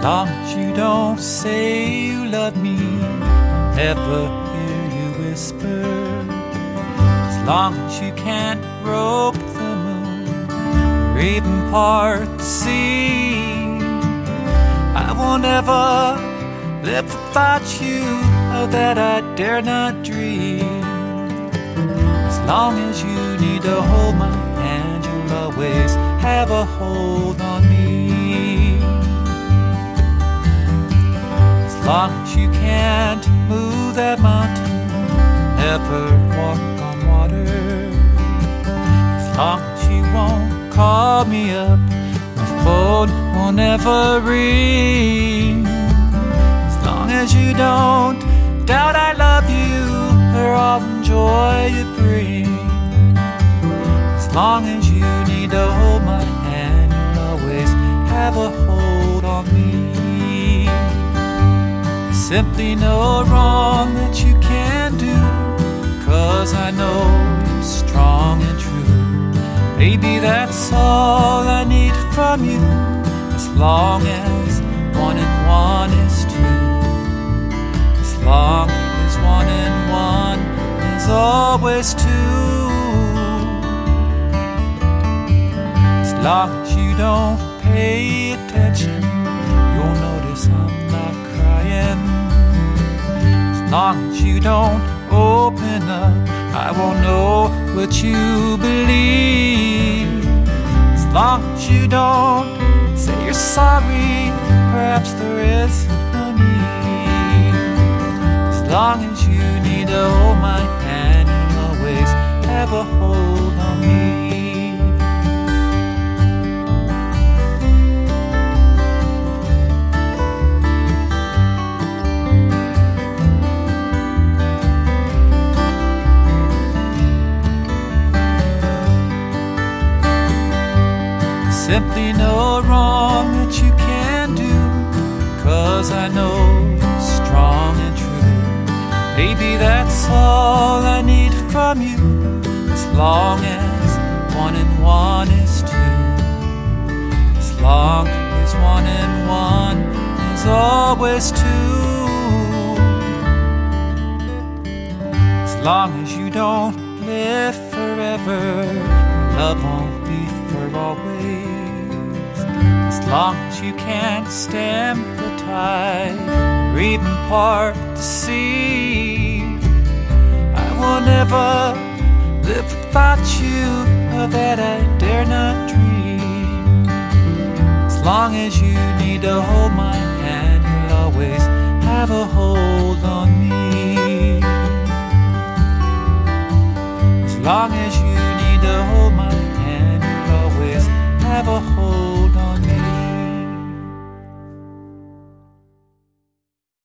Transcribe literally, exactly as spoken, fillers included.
long as you don't say you love me, I'll never hear you whisper. As long as you can't rope the moon or even part the sea, I will never live without you, of that I dare not dream. As long as you need to hold my hand, you'll always have a hold on me. As long as you can't move that mountain, never walk on water. As long as you won't call me up, my phone will never ring. As long as you don't doubt I love you or all the joy you bring. As long as you need to hold my hand, you'll always have a hold on me. There's simply no wrong that you can do, 'cause I know you're strong and true. Maybe that's all I need from you, as long as one and one is two. As long as one and one is always two. As long as you don't pay attention, you'll notice I'm not crying. As long as you don't open up, I won't know what you believe. As long as you don't say you're sorry, perhaps there is no need. As long as you need to hold my hand, you'll always have a hold on me. Simply no wrong that you can do, 'cause I know you're strong and true. Maybe that's all I need from you, as long as one and one is two. As long as one and one is always two. As long as you don't live forever, love won't be for always. As long as you can't stem the tide or even part the sea, I will never live without you, of that I dare not dream. As long as you need to hold my hand, you'll always have a hold on me. As long as you need to hold my hand, you'll always have a hold